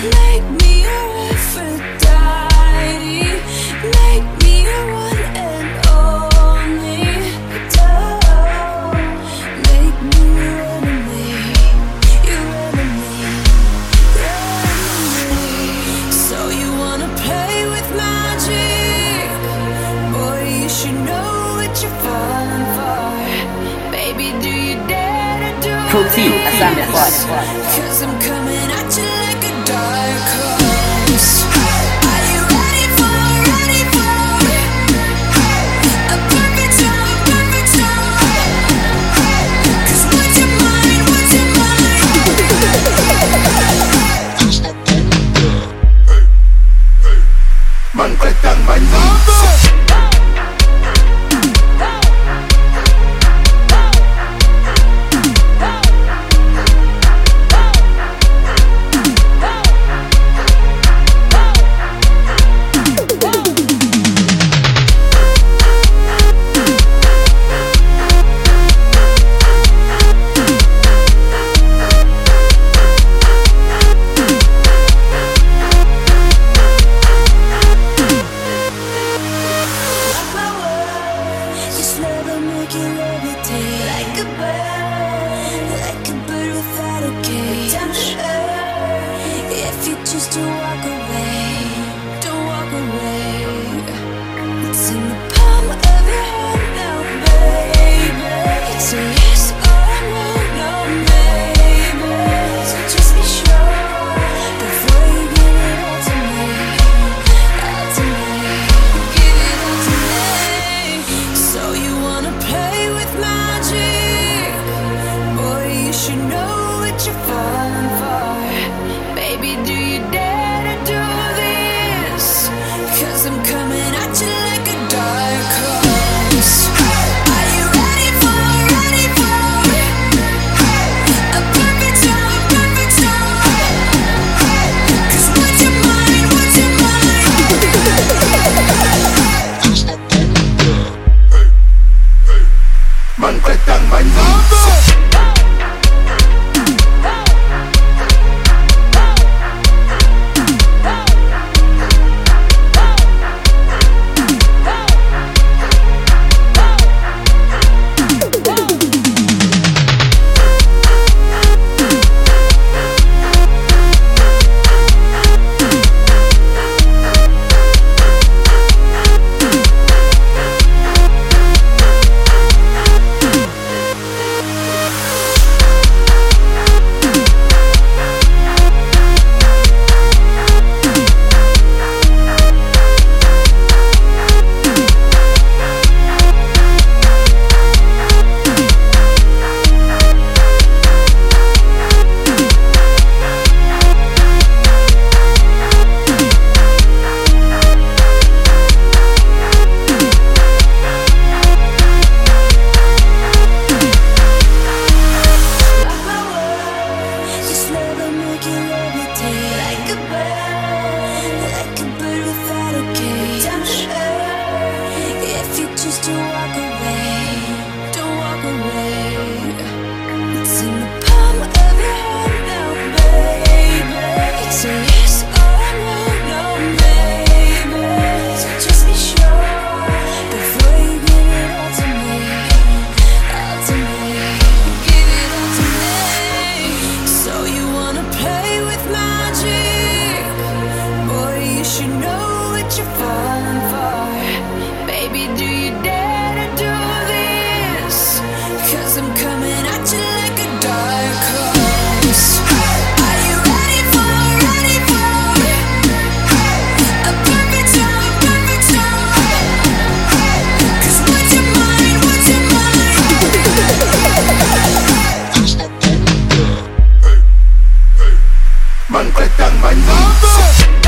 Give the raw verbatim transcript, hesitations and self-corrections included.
Make me your Aphrodite. Make me your one and only. Don't make me your enemy. Your enemy. Your enemy. So you wanna play with magic? Boy, you should know what you're falling for. Baby, do you dare to do Protein, this? Asante Ford. Cause I'm coming at you like a dark horse. Are you ready for, ready for a perfect storm, perfect storm? Cause what's your mind, what's your mind? Man pretang bandido. Like a bird, like a bird without a cage. If you choose to walk away, don't walk away. It's in the palm of your hand now, baby. It's a yes or a no, no, baby. So just be sure before you give it all to me, all to me. Give it all to me. So you wanna play with magic? Boy, you should know what you're falling for. Baby, do you dare to do this? Cause I'm coming at you like a dark horse. Are you ready for, ready for a perfect storm, perfect storm? Cause what's your mind, what's your mind? Man pretang bandido. Like a bird, like a bird without a cage. If you choose to walk away, don't walk away. It's in the palm of your hand now, baby. It's a yes or a no, no, baby. So just be sure before you give it all to me, all to me. Give it all to me. So you wanna play with magic? Boy, you should know what you're falling for. Baby, do you dare to do this? Cause I'm coming at you like a dark horse. Are you ready for, ready for a perfect storm, perfect storm? Cause what's your mind, what's your mind? Man pretang bandido.